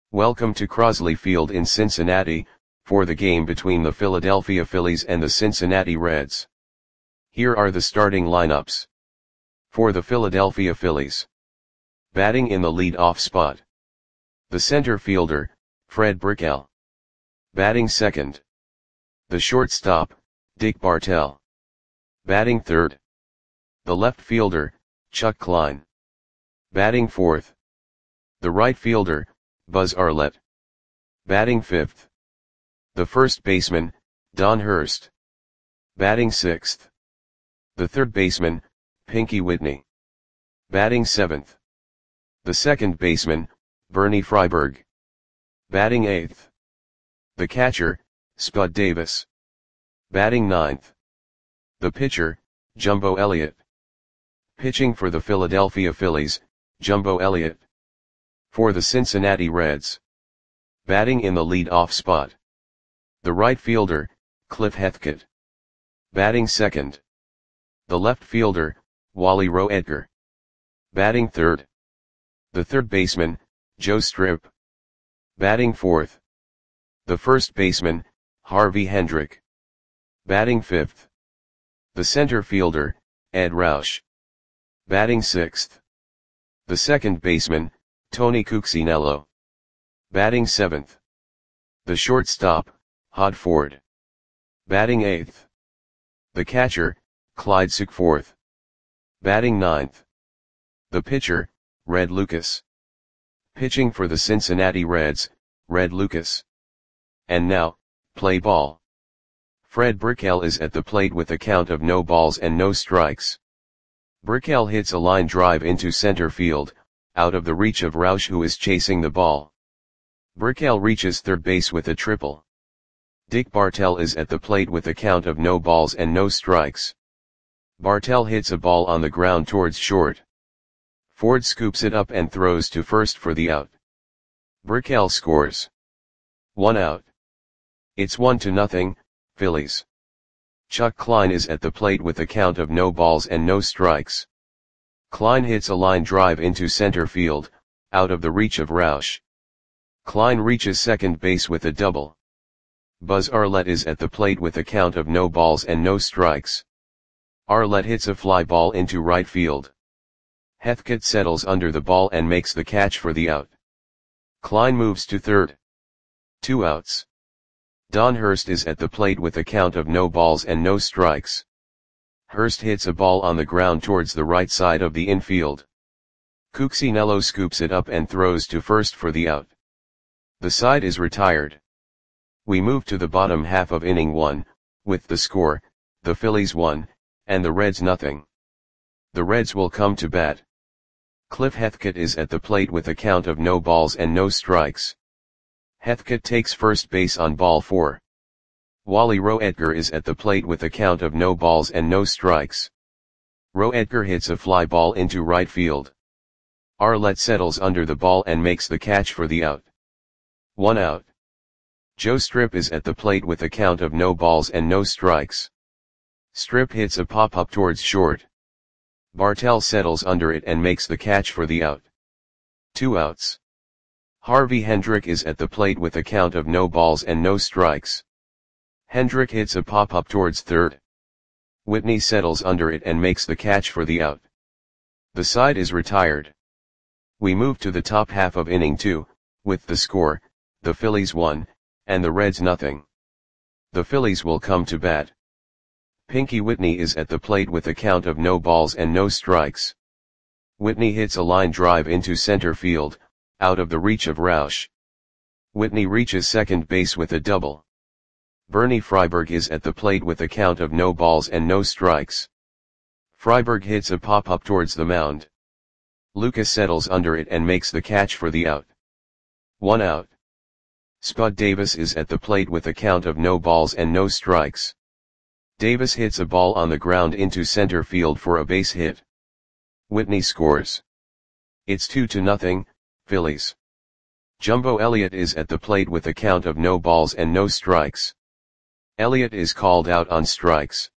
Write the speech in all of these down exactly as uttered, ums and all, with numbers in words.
Welcome to Crosley Field in Cincinnati, for the game between the Philadelphia Phillies and the Cincinnati Reds. Here are the starting lineups. For the Philadelphia Phillies. Batting in the lead-off spot. The center fielder, Fred Brickell. Batting second. The shortstop, Dick Bartell. Batting third. The left fielder, Chuck Klein. Batting fourth. The right fielder, Buzz Arlett. Batting fifth. The first baseman, Don Hurst. Batting sixth. The third baseman, Pinky Whitney. Batting seventh. The second baseman, Bernie Freiberg. Batting eighth. The catcher, Spud Davis. Batting ninth. The pitcher, Jumbo Elliott. Pitching for the Philadelphia Phillies, Jumbo Elliott. For the Cincinnati Reds. Batting in the lead-off spot. The right fielder, Cliff Hethkett. Batting second. The left fielder, Wally Roe Edgar. Batting third. The third baseman, Joe Strip. Batting fourth. The first baseman, Harvey Hendrick. Batting fifth. The center fielder, Ed Roush. Batting sixth. The second baseman, Tony Cuccinello. Batting seventh. The shortstop, Hod Ford. Batting eighth. The catcher, Clyde Sukeforth. Batting ninth. The pitcher, Red Lucas. Pitching for the Cincinnati Reds, Red Lucas. And now, play ball. Fred Brickell is at the plate with a count of no balls and no strikes. Brickell hits a line drive into center field, out of the reach of Roush, who is chasing the ball. Brickell reaches third base with a triple. Dick Bartell is at the plate with a count of no balls and no strikes. Bartell hits a ball on the ground towards short. Ford scoops it up and throws to first for the out. Brickell scores. One out. It's one to nothing, Phillies. Chuck Klein is at the plate with a count of no balls and no strikes. Klein hits a line drive into center field, out of the reach of Roush. Klein reaches second base with a double. Buzz Arlett is at the plate with a count of no balls and no strikes. Arlett hits a fly ball into right field. Hethkett settles under the ball and makes the catch for the out. Klein moves to third. Two outs. Don Hurst is at the plate with a count of no balls and no strikes. Hurst hits a ball on the ground towards the right side of the infield. Cuccinello scoops it up and throws to first for the out. The side is retired. We move to the bottom half of inning one, with the score, the Phillies one, and the Reds nothing. The Reds will come to bat. Cliff Hethkett is at the plate with a count of no balls and no strikes. Hethkett takes first base on ball four. Wally Roe Edgar is at the plate with a count of no balls and no strikes. Roe Edgar hits a fly ball into right field. Arlett settles under the ball and makes the catch for the out. One out. Joe Strip is at the plate with a count of no balls and no strikes. Strip hits a pop-up towards short. Bartell settles under it and makes the catch for the out. Two outs. Harvey Hendrick is at the plate with a count of no balls and no strikes. Hendrick hits a pop-up towards third. Whitney settles under it and makes the catch for the out. The side is retired. We move to the top half of inning two, with the score, the Phillies one, and the Reds nothing. The Phillies will come to bat. Pinky Whitney is at the plate with a count of no balls and no strikes. Whitney hits a line drive into center field, out of the reach of Roush. Whitney reaches second base with a double. Bernie Freiberg is at the plate with a count of no balls and no strikes. Freiberg hits a pop-up towards the mound. Lucas settles under it and makes the catch for the out. One out. Spud Davis is at the plate with a count of no balls and no strikes. Davis hits a ball on the ground into center field for a base hit. Whitney scores. It's two to nothing, Phillies. Jumbo Elliott is at the plate with a count of no balls and no strikes. Elliott is called out on strikes.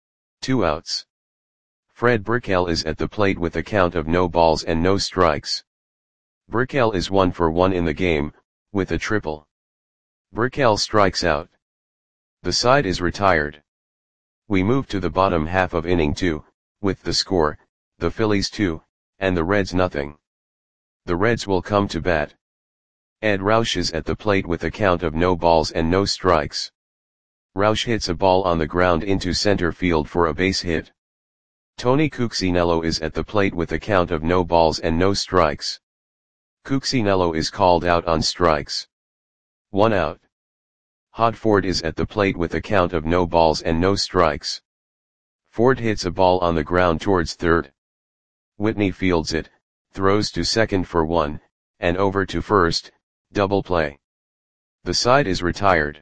Two outs. Fred Brickell is at the plate with a count of no balls and no strikes. Brickell is one for one in the game, with a triple. Brickell strikes out. The side is retired. We move to the bottom half of inning two, with the score, the Phillies two, and the Reds nothing. The Reds will come to bat. Ed Roush is at the plate with a count of no balls and no strikes. Roush hits a ball on the ground into center field for a base hit. Tony Cuccinello is at the plate with a count of no balls and no strikes. Cuccinello is called out on strikes. One out. Hod Ford is at the plate with a count of no balls and no strikes. Ford hits a ball on the ground towards third. Whitney fields it, throws to second for one, and over to first, double play. The side is retired.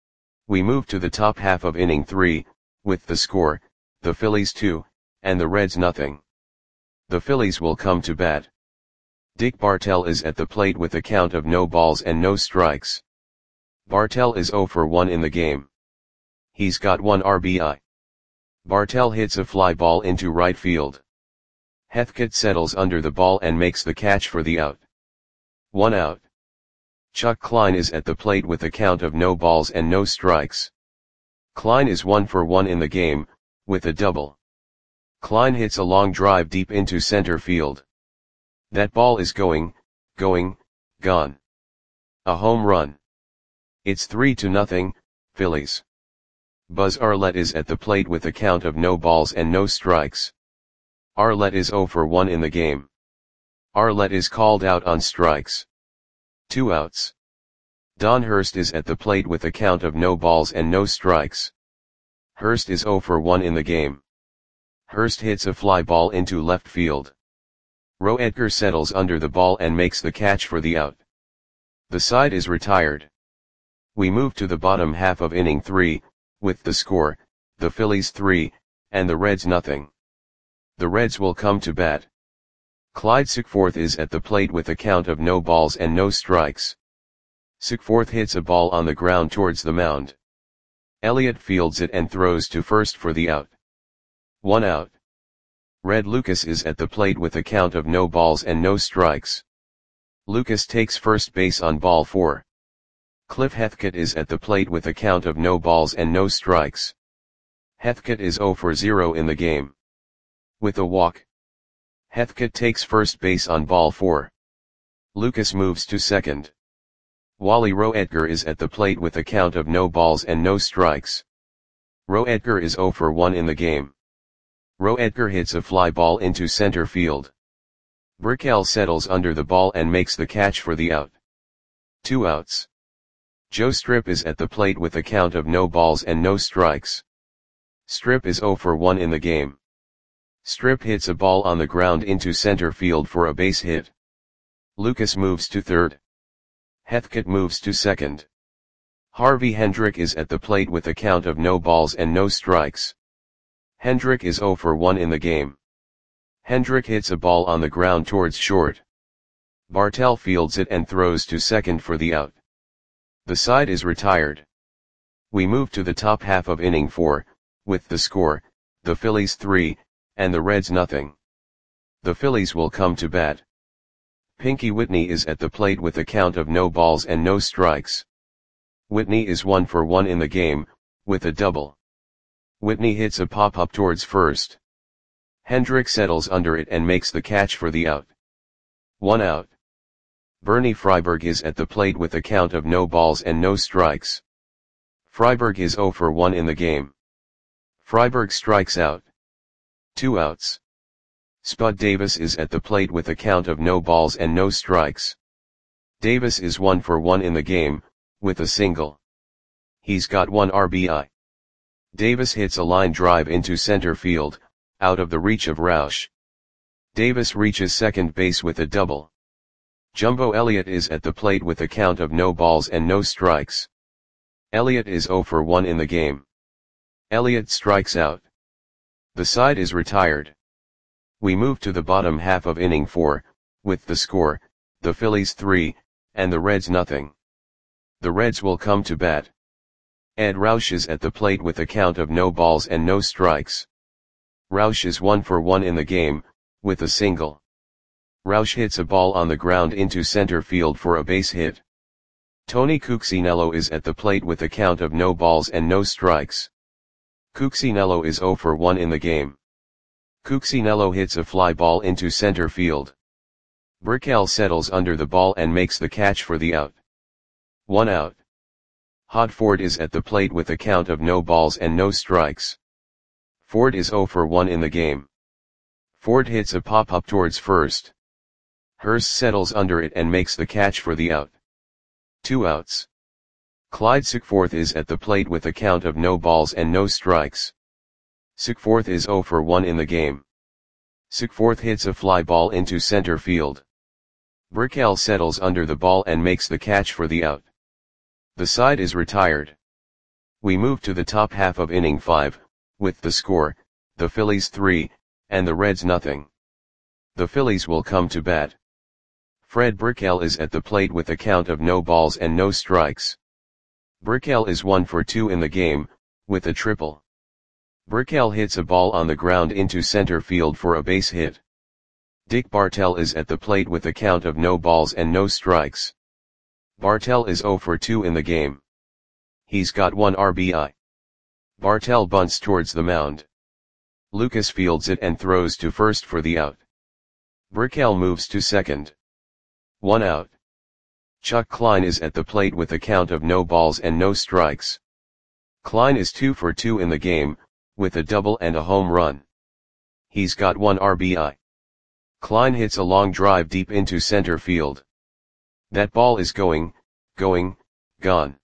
We move to the top half of inning three, with the score, the Phillies two, and the Reds nothing. The Phillies will come to bat. Dick Bartell is at the plate with a count of no balls and no strikes. Bartell is oh for one in the game. He's got one R B I. Bartell hits a fly ball into right field. Heathcote settles under the ball and makes the catch for the out. One out. Chuck Klein is at the plate with a count of no balls and no strikes. Klein is one for one in the game, with a double. Klein hits a long drive deep into center field. That ball is going, going, gone. A home run. It's three to nothing, Phillies. Buzz Arlett is at the plate with a count of no balls and no strikes. Arlett is oh for one in the game. Arlett is called out on strikes. Two outs. Don Hurst is at the plate with a count of no balls and no strikes. Hurst is oh for one in the game. Hurst hits a fly ball into left field. Roe Edgar settles under the ball and makes the catch for the out. The side is retired. We move to the bottom half of inning three, with the score, the Phillies three, and the Reds nothing. The Reds will come to bat. Clyde Sickforth is at the plate with a count of no balls and no strikes. Sickforth hits a ball on the ground towards the mound. Elliott fields it and throws to first for the out. One out. Red Lucas is at the plate with a count of no balls and no strikes. Lucas takes first base on ball four. Cliff Heathcote is at the plate with a count of no balls and no strikes. Heathcote is oh for zero in the game. With a walk. Heathcote takes first base on ball four. Lucas moves to second. Wally Roe Edgar is at the plate with a count of no balls and no strikes. Roe Edgar is oh for one in the game. Roe Edgar hits a fly ball into center field. Brickell settles under the ball and makes the catch for the out. Two outs. Joe Strip is at the plate with a count of no balls and no strikes. Strip is oh for one in the game. Strip hits a ball on the ground into center field for a base hit. Lucas moves to third. Heathcote moves to second. Harvey Hendrick is at the plate with a count of no balls and no strikes. Hendrick is oh for one in the game. Hendrick hits a ball on the ground towards short. Bartell fields it and throws to second for the out. The side is retired. We move to the top half of inning four, with the score, the Phillies three, and the Reds nothing. The Phillies will come to bat. Pinky Whitney is at the plate with a count of no balls and no strikes. Whitney is one for one in the game, with a double. Whitney hits a pop-up towards first. Hendrick settles under it and makes the catch for the out. One out. Bernie Freiberg is at the plate with a count of no balls and no strikes. Freiberg is oh for one in the game. Freiberg strikes out. Two outs. Spud Davis is at the plate with a count of no balls and no strikes. Davis is one for one in the game, with a single. He's got one R B I. Davis hits a line drive into center field, out of the reach of Roush. Davis reaches second base with a double. Jumbo Elliott is at the plate with a count of no balls and no strikes. Elliott is oh for one in the game. Elliott strikes out. The side is retired. We move to the bottom half of inning four, with the score, the Phillies three, and the Reds nothing. The Reds will come to bat. Ed Roush is at the plate with a count of no balls and no strikes. Roush is one for one in the game, with a single. Roush hits a ball on the ground into center field for a base hit. Tony Cuccinello is at the plate with a count of no balls and no strikes. Cuccinello is zero for one in the game. Cuccinello hits a fly ball into center field. Brickell settles under the ball and makes the catch for the out. One out. Hodford is at the plate with a count of no balls and no strikes. Ford is zero for one in the game. Ford hits a pop-up towards first. Hurst settles under it and makes the catch for the out. Two outs. Clyde Sickforth is at the plate with a count of no balls and no strikes. Sickforth is zero for one in the game. Sickforth hits a fly ball into center field. Brickell settles under the ball and makes the catch for the out. The side is retired. We move to the top half of inning five, with the score, the Phillies three, and the Reds nothing. The Phillies will come to bat. Fred Brickell is at the plate with a count of no balls and no strikes. Brickell is one for two in the game, with a triple. Brickell hits a ball on the ground into center field for a base hit. Dick Bartell is at the plate with a count of no balls and no strikes. Bartell is zero for two in the game. He's got one R B I. Bartell bunts towards the mound. Lucas fields it and throws to first for the out. Brickell moves to second. One out. Chuck Klein is at the plate with a count of no balls and no strikes. Klein is two for two in the game, with a double and a home run. He's got one R B I. Klein hits a long drive deep into center field. That ball is going, going, gone.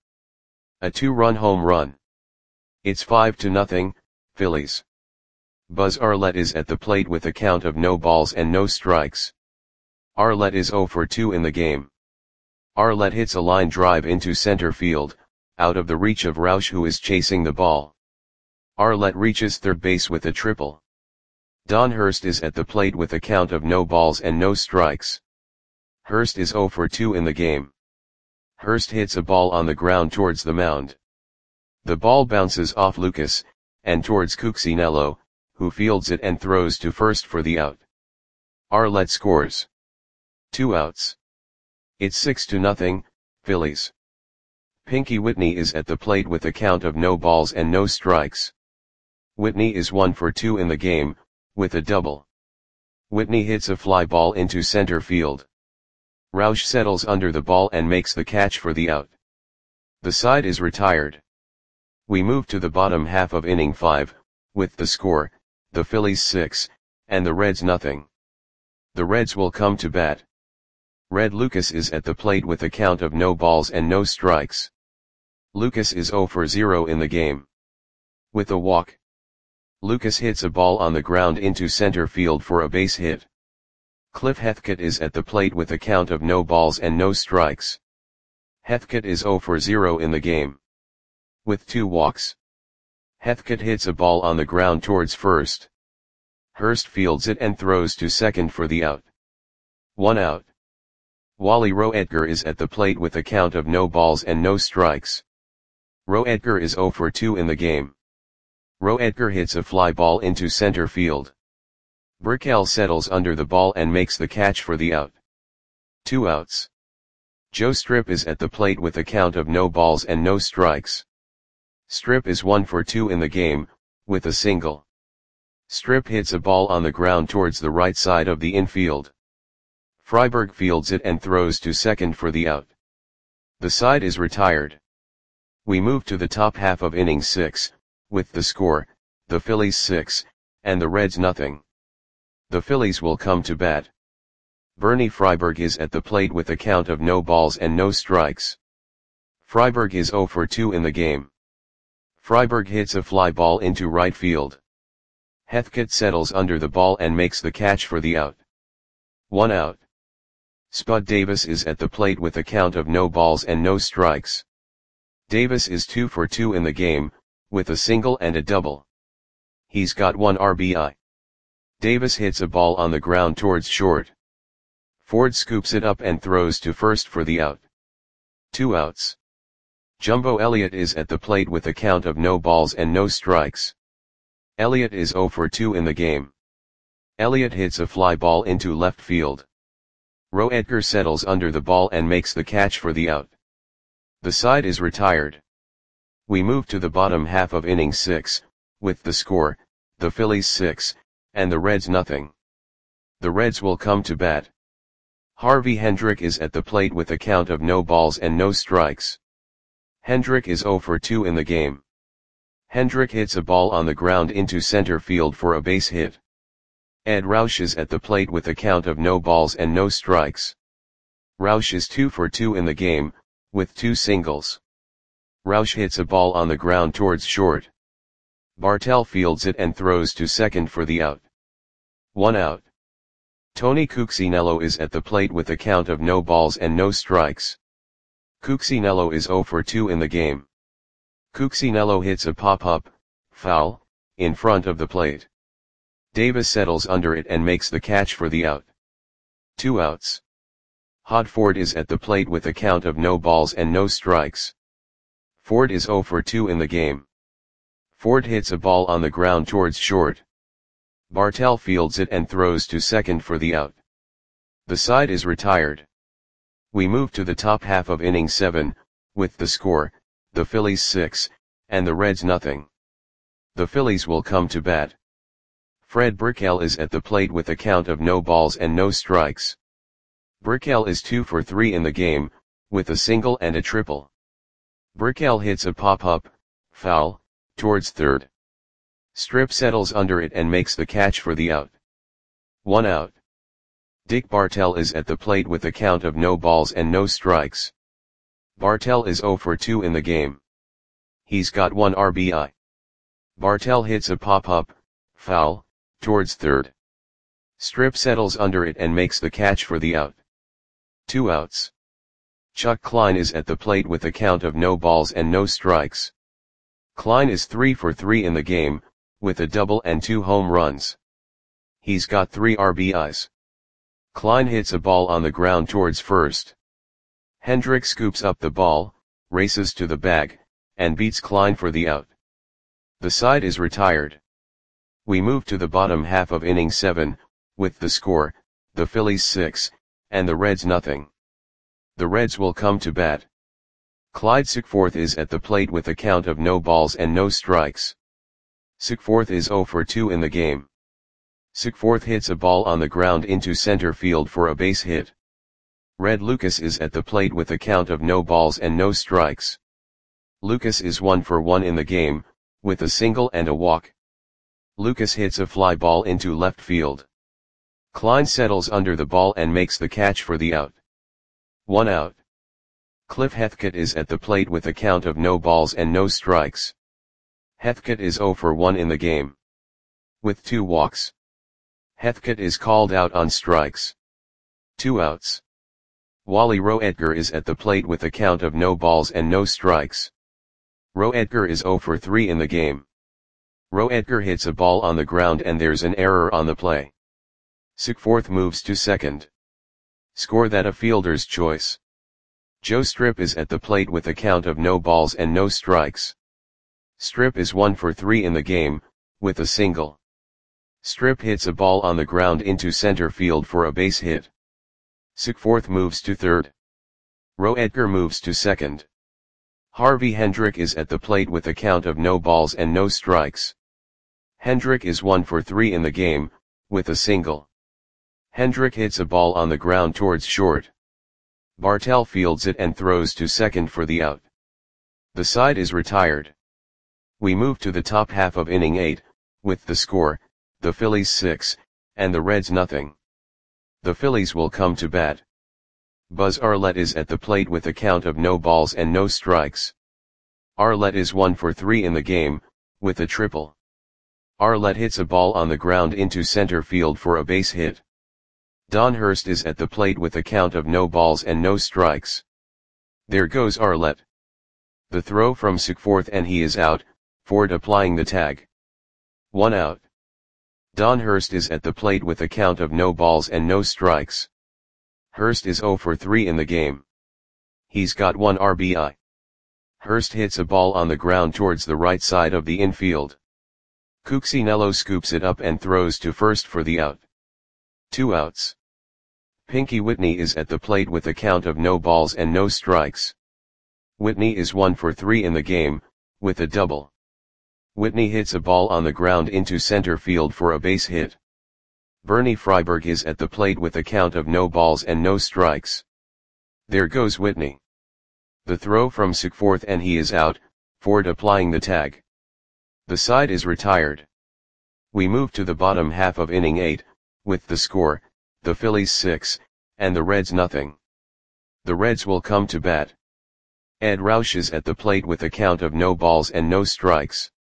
A two-run home run. It's five to nothing, Phillies. Buzz Arlett is at the plate with a count of no balls and no strikes. Arlett is zero for two in the game. Arlett hits a line drive into center field, out of the reach of Roush, who is chasing the ball. Arlett reaches third base with a triple. Don Hurst is at the plate with a count of no balls and no strikes. Hurst is zero for two in the game. Hurst hits a ball on the ground towards the mound. The ball bounces off Lucas, and towards Cuccinello, who fields it and throws to first for the out. Arlett scores. Two outs. It's six to nothing, Phillies. Pinky Whitney is at the plate with a count of no balls and no strikes. Whitney is one for two in the game, with a double. Whitney hits a fly ball into center field. Roush settles under the ball and makes the catch for the out. The side is retired. We move to the bottom half of inning five, with the score, the Phillies six, and the Reds nothing. The Reds will come to bat. Red Lucas is at the plate with a count of no balls and no strikes. Lucas is zero for zero in the game. With a walk. Lucas hits a ball on the ground into center field for a base hit. Cliff Heathcote is at the plate with a count of no balls and no strikes. Heathcote is zero for zero in the game. With two walks. Heathcote hits a ball on the ground towards first. Hurst fields it and throws to second for the out. One out. Wally Roedger is at the plate with a count of no balls and no strikes. Roedger is zero for two in the game. Roedger hits a fly ball into center field. Brickell settles under the ball and makes the catch for the out. Two outs. Joe Strip is at the plate with a count of no balls and no strikes. Strip is one for two in the game, with a single. Strip hits a ball on the ground towards the right side of the infield. Freiberg fields it and throws to second for the out. The side is retired. We move to the top half of inning six, with the score, the Phillies six, and the Reds nothing. The Phillies will come to bat. Bernie Freiberg is at the plate with a count of no balls and no strikes. Freiberg is zero for two in the game. Freiberg hits a fly ball into right field. Heathcote settles under the ball and makes the catch for the out. One out. Spud Davis is at the plate with a count of no balls and no strikes. Davis is two for two in the game, with a single and a double. He's got one R B I. Davis hits a ball on the ground towards short. Ford scoops it up and throws to first for the out. Two outs. Jumbo Elliott is at the plate with a count of no balls and no strikes. Elliott is zero for two in the game. Elliott hits a fly ball into left field. Roedger settles under the ball and makes the catch for the out. The side is retired. We move to the bottom half of inning six, with the score, the Phillies six, and the Reds nothing. The Reds will come to bat. Harvey Hendrick is at the plate with a count of no balls and no strikes. Hendrick is oh for two in the game. Hendrick hits a ball on the ground into center field for a base hit. Ed Roush is at the plate with a count of no balls and no strikes. Roush is two for two in the game, with two singles. Roush hits a ball on the ground towards short. Bartell fields it and throws to second for the out. One out. Tony Cuccinello is at the plate with a count of no balls and no strikes. Cuccinello is oh for two in the game. Cuccinello hits a pop-up, foul, in front of the plate. Davis settles under it and makes the catch for the out. Two outs. Hod Ford is at the plate with a count of no balls and no strikes. Ford is oh for two in the game. Ford hits a ball on the ground towards short. Bartell fields it and throws to second for the out. The side is retired. We move to the top half of inning seven, with the score, the Phillies six, and the Reds nothing. The Phillies will come to bat. Fred Brickell is at the plate with a count of no balls and no strikes. Brickell is two for three in the game, with a single and a triple. Brickell hits a pop-up, foul, towards third. Strip settles under it and makes the catch for the out. One out. Dick Bartell is at the plate with a count of no balls and no strikes. Bartell is oh for two in the game. He's got one R B I. Bartell hits a pop-up, foul, towards third. Strip settles under it and makes the catch for the out. Two outs. Chuck Klein is at the plate with a count of no balls and no strikes. Klein is three for three in the game, with a double and two home runs. He's got three R B Is. Klein hits a ball on the ground towards first. Hendrick scoops up the ball, races to the bag, and beats Klein for the out. The side is retired. We move to the bottom half of inning seven, with the score, the Phillies six, and the Reds nothing. The Reds will come to bat. Clyde Sickforth is at the plate with a count of no balls and no strikes. Sickforth is oh for two in the game. Sickforth hits a ball on the ground into center field for a base hit. Red Lucas is at the plate with a count of no balls and no strikes. Lucas is one for one in the game, with a single and a walk. Lucas hits a fly ball into left field. Klein settles under the ball and makes the catch for the out. One out. Cliff Heathcote is at the plate with a count of no balls and no strikes. Heathcote is oh for one in the game. With two walks. Heathcote is called out on strikes. Two outs. Wally Roedger is at the plate with a count of no balls and no strikes. Roedger is oh for three in the game. Roedger hits a ball on the ground and there's an error on the play. Sickforth moves to second. Score that a fielder's choice. Joe Strip is at the plate with a count of no balls and no strikes. Strip is one for three in the game, with a single. Strip hits a ball on the ground into center field for a base hit. Sickforth moves to third. Roedger moves to second. Harvey Hendrick is at the plate with a count of no balls and no strikes. Hendrick is one for three in the game, with a single. Hendrick hits a ball on the ground towards short. Bartell fields it and throws to second for the out. The side is retired. We move to the top half of inning eight, with the score, the Phillies six, and the Reds nothing. The Phillies will come to bat. Buzz Arlett is at the plate with a count of no balls and no strikes. Arlett is one for three in the game, with a triple. Arlett hits a ball on the ground into center field for a base hit. Don Hurst is at the plate with a count of no balls and no strikes. There goes Arlett. The throw from Sickforth and he is out, Ford applying the tag. One out. Don Hurst is at the plate with a count of no balls and no strikes. Hurst is oh for three in the game. He's got one R B I. Hurst hits a ball on the ground towards the right side of the infield. Cuccinello scoops it up and throws to first for the out. Two outs. Pinky Whitney is at the plate with a count of no balls and no strikes. Whitney is one for three in the game, with a double. Whitney hits a ball on the ground into center field for a base hit. Bernie Freiberg is at the plate with a count of no balls and no strikes. There goes Whitney. The throw from Sigforth and he is out, Ford applying the tag. The side is retired. We move to the bottom half of inning eight, with the score, the Phillies six, and the Reds nothing. The Reds will come to bat. Ed Roush is at the plate with a count of no balls and no strikes.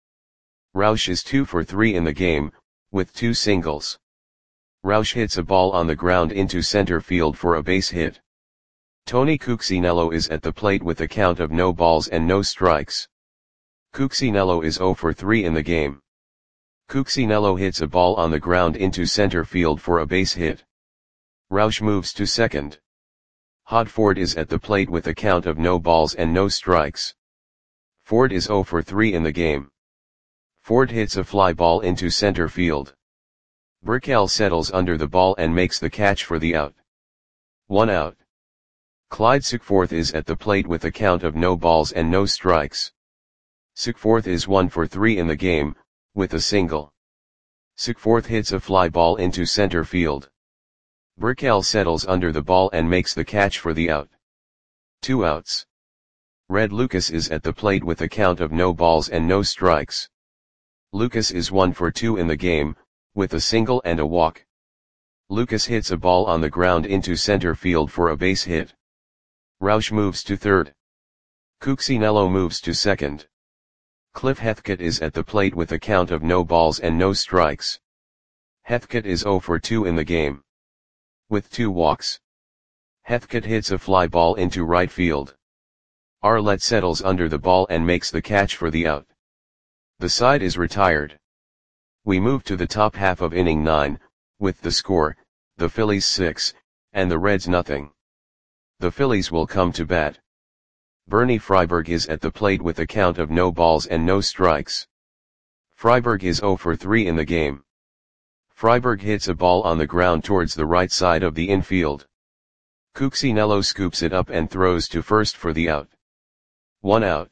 Roush is two for three in the game, with two singles. Roush hits a ball on the ground into center field for a base hit. Tony Cuccinello is at the plate with a count of no balls and no strikes. Cuccinello is zero for three in the game. Cuccinello hits a ball on the ground into center field for a base hit. Roush moves to second. Hod Ford is at the plate with a count of no balls and no strikes. Ford is zero for three in the game. Ford hits a fly ball into center field. Burkell settles under the ball and makes the catch for the out. One out. Clyde Sigforth is at the plate with a count of no balls and no strikes. Sigforth is one for three in the game, with a single. Sigforth hits a fly ball into center field. Burkell settles under the ball and makes the catch for the out. Two outs. Red Lucas is at the plate with a count of no balls and no strikes. Lucas is one for two in the game, with a single and a walk. Lucas hits a ball on the ground into center field for a base hit. Roush moves to third. Cuccinello moves to second. Cliff Heathcote is at the plate with a count of no balls and no strikes. Heathcote is zero for two in the game, with two walks. Heathcote hits a fly ball into right field. Arlett settles under the ball and makes the catch for the out. The side is retired. We move to the top half of inning nine, with the score, the Phillies six, and the Reds nothing. The Phillies will come to bat. Bernie Freiberg is at the plate with a count of no balls and no strikes. Freiberg is zero for three in the game. Freiberg hits a ball on the ground towards the right side of the infield. Cuccinello scoops it up and throws to first for the out. One out.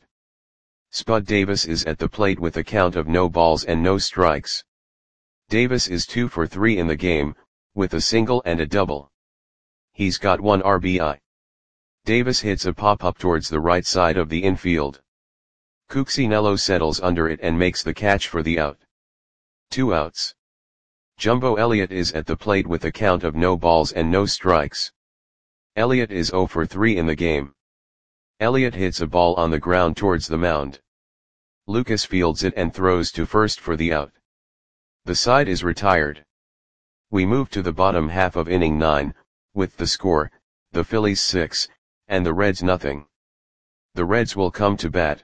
Spud Davis is at the plate with a count of no balls and no strikes. Davis is two for three in the game, with a single and a double. He's got one R B I. Davis hits a pop-up towards the right side of the infield. Cuccinello settles under it and makes the catch for the out. Two outs. Jumbo Elliott is at the plate with a count of no balls and no strikes. Elliott is zero for three in the game. Elliott hits a ball on the ground towards the mound. Lucas fields it and throws to first for the out. The side is retired. We move to the bottom half of inning nine, with the score, the Phillies six, and the Reds nothing. The Reds will come to bat.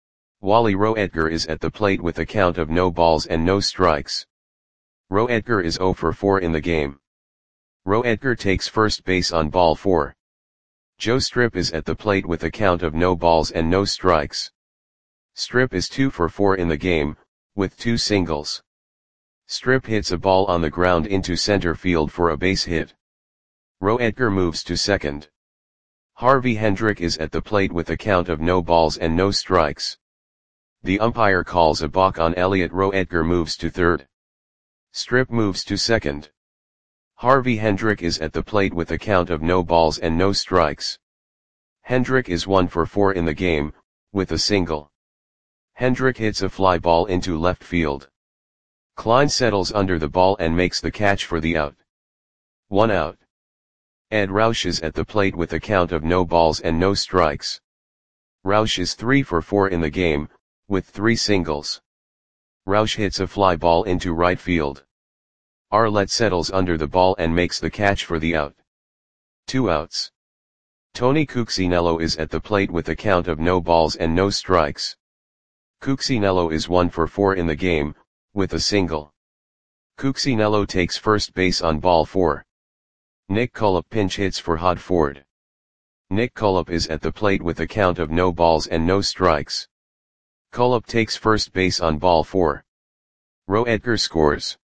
Wally Roedger is at the plate with a count of no balls and no strikes. Roedger is zero for four in the game. Roedger takes first base on ball four. Joe Strip is at the plate with a count of no balls and no strikes. Strip is two for four in the game, with two singles. Strip hits a ball on the ground into center field for a base hit. Roedger moves to second. Harvey Hendrick is at the plate with a count of no balls and no strikes. The umpire calls a balk on Elliott. Roedger moves to third. Strip moves to second. Harvey Hendrick is at the plate with a count of no balls and no strikes. Hendrick is one for four in the game, with a single. Hendrick hits a fly ball into left field. Klein settles under the ball and makes the catch for the out. One out. Ed Roush is at the plate with a count of no balls and no strikes. Roush is three for four in the game, with three singles. Roush hits a fly ball into right field. Arlett settles under the ball and makes the catch for the out. Two outs. Tony Cuccinello is at the plate with a count of no balls and no strikes. Cuccinello is one for four in the game, with a single. Cuccinello takes first base on ball four. Nick Cullop pinch hits for Hod Ford. Nick Cullop is at the plate with a count of no balls and no strikes. Cullop takes first base on ball four. Roedger scores.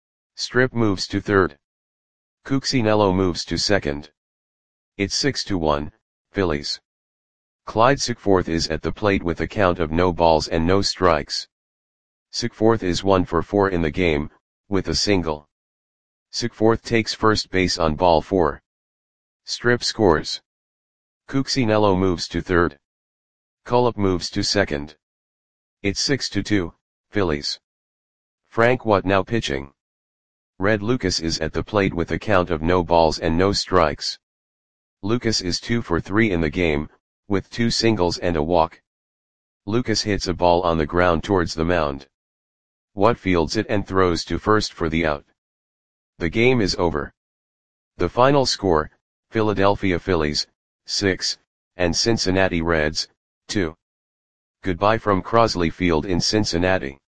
Strip moves to third. Cuccinello moves to second. It's six to one, Phillies. Clyde Sickforth is at the plate with a count of no balls and no strikes. Sickforth is one for four in the game, with a single. Sickforth takes first base on ball four. Strip scores. Cuccinello moves to third. Cullip moves to second. It's six to two, Phillies. Frank What now pitching. Red Lucas is at the plate with a count of no balls and no strikes. Lucas is two for three in the game, with two singles and a walk. Lucas hits a ball on the ground towards the mound. What fields it and throws to first for the out. The game is over. The final score, Philadelphia Phillies, six, and Cincinnati Reds, two. Goodbye from Crosley Field in Cincinnati.